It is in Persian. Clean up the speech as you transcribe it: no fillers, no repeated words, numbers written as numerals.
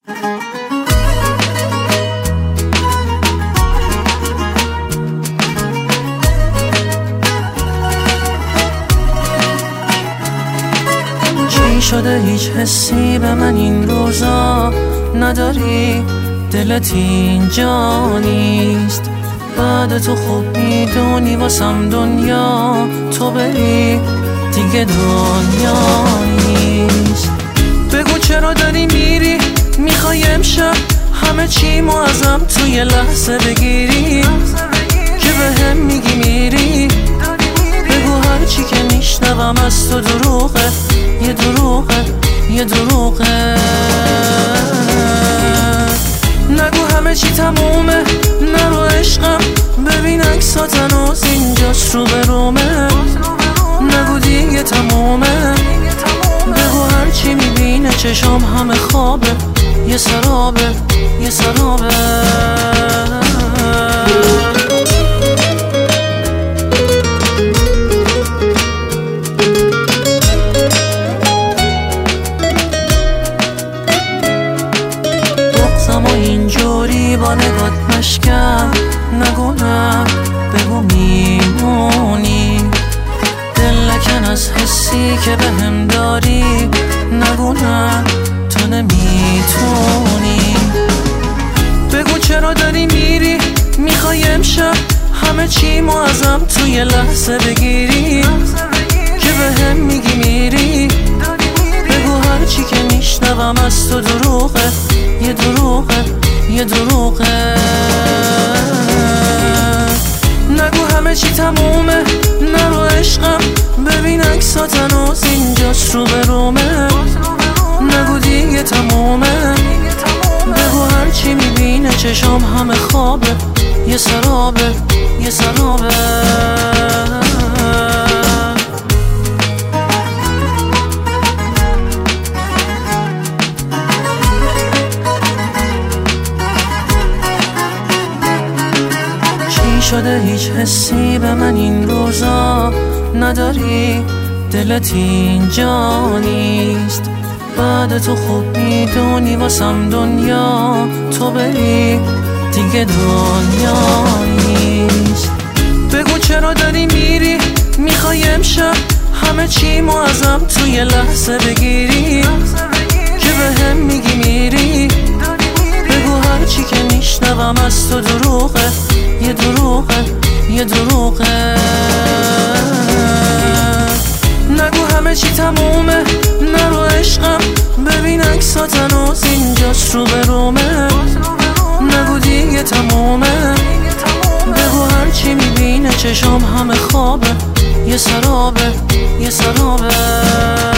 چی شده هیچ حسی به من این روزا نداری؟ دلت اینجا نیست، بعد تو خوب میدونی واسم دنیا تو بری دیگه دنیا نیست. بگو چرا داری میری، میخوای امشب همه چیمو ازم تو یه لحظه بگیری که به هم میگی میری. بگو هرچی که میشنوم از تو دروغه، یه دروغه، یه دروغه. نگو همه چی تمومه، نرو عشقم، ببین عکسات هنوز اینجاست رو به رومه. نگو دیگه تمومه، بگو هرچی میبینه چشام همه خوابه، یه سرابه، یه سرابه. بغضم و اینجوری با نگات مشکم، نگو نه، بگو میمونی. دل نکن از حسی که به هم داری، نگو نه، تو نمیتونی. بگو چرا داری میری، میخوای امشب همه چیمو ازم تو یه لحظه بگیری که به هم میگی میری. بگو هرچی که میشنوم از تو دروغه، یه دروغه، یه دروغه. نگو همه چی تمومه، نرو عشقم، ببین عکسات هنوز اینجاست رو به رومه. نگو دیگه تمومه، بگو هرچی میبینه چشام همه خوابه، یه سرابه، یه سرابه. شده هیچ حسی به من این روزا نداری؟ دلت اینجا نیست، بعد تو خوب میدونی واسم دنیا تو بری دیگه دنیا نیست. بگو چرا داری میری، میخوای امشب همه چیمو ازم تو یه لحظه بگیری که به هم میگی میری. بگو هرچی که میشنوم از تو دروغه، یه دروغه، یه دروغه. نگو همه چی تمومه، نرو عشقم، ببین عکسات هنوز اینجاست رو به رومه. نگو دیگه تمومه، بگو هرچی میبینه چشام همه خوابه، یه سرابه، یه سرابه.